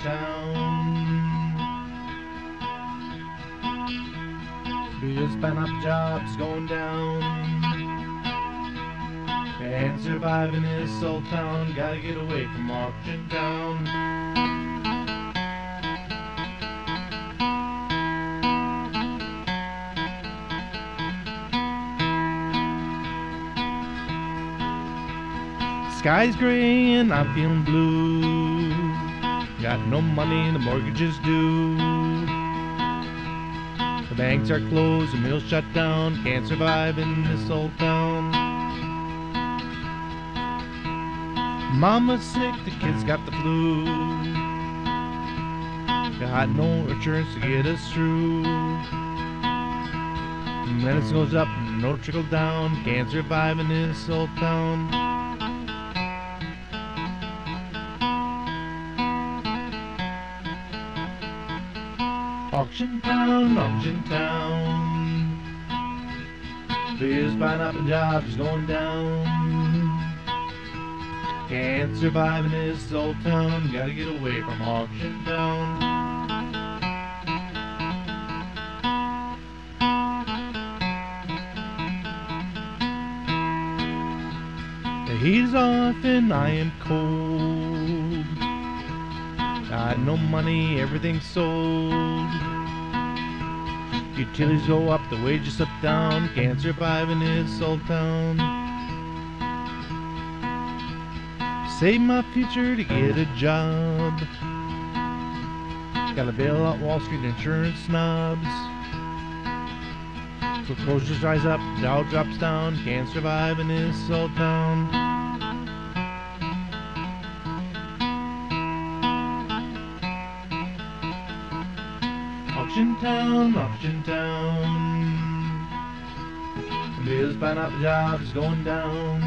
town. Bills buying up, jobs going down. And surviving this old town, gotta get away from auction town. Sky's gray and I'm feeling blue. Got no money and the mortgage is due. The banks are closed, the mill's shut down. Can't survive in this old town. Mama's sick, the kids got the flu. Got no insurance to get us through. Medicine goes up, no trickle down. Can't survive in this old town. Auction town, auction town. Bills buying up and jobs going down. Can't survive in this old town, gotta get away from auction town. The heat is off and I am cold. Got no money, everything's sold. Utilities go up, the wages up down. Can't survive in this old town. Save my future to get a job. Gotta bail out Wall Street insurance snobs. Foreclosures rise up, Dow drops down. Can't survive in this old town. Auction town, auction town. Bills buying up, jobs going down.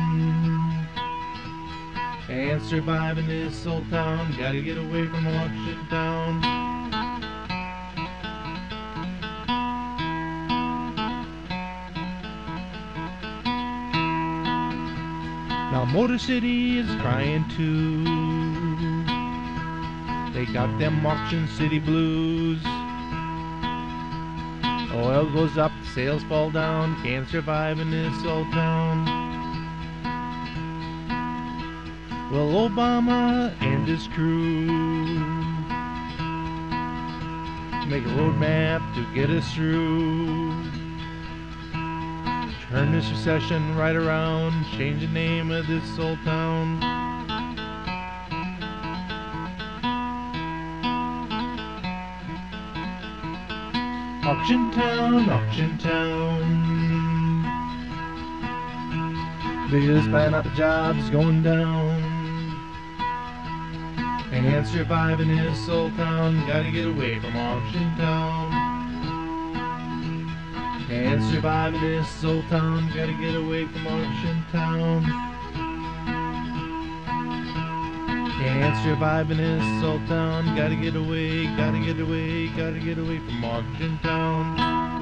Can't survive in this old town, gotta get away from auction town. Now Motor City is crying too. They got them auction city blues. Oil goes up, sales fall down. Can't survive in this old town. Well, Obama and his crew make a roadmap to get us through. Turn this recession right around. Change the name of this old town. Auction town, auction town. Bills buying up, jobs going down. Can't survive in this old town, gotta get away from auction town. Can't survive in this old town, gotta get away from auction town. Can't survive in this old town, gotta get away, gotta get away, gotta get away from auction town.